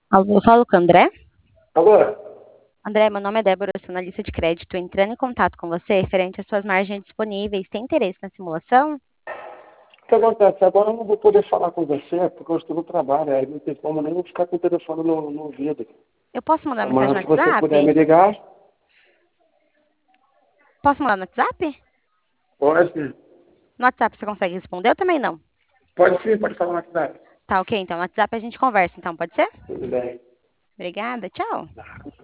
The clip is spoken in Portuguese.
Alô, eu falo com o André. Alô? André, meu nome é Débora, eu sou analista de crédito. Entrando em contato com você referente às suas margens disponíveis. Tem interesse na simulação? O que acontece? Agora eu não vou poder falar com você porque eu estou no trabalho, aí não tem como nem eu ficar com o telefone no ouvido. Eu posso mandar mensagem Amanhã, no se você puder me WhatsApp? ligar, Posso mandar no WhatsApp? pode. No WhatsApp você consegue responder? Eu também não. Pode sim, pode falar na cidade. Tá, ok, então no WhatsApp a gente conversa, então pode ser? Tudo bem. Obrigada, tchau.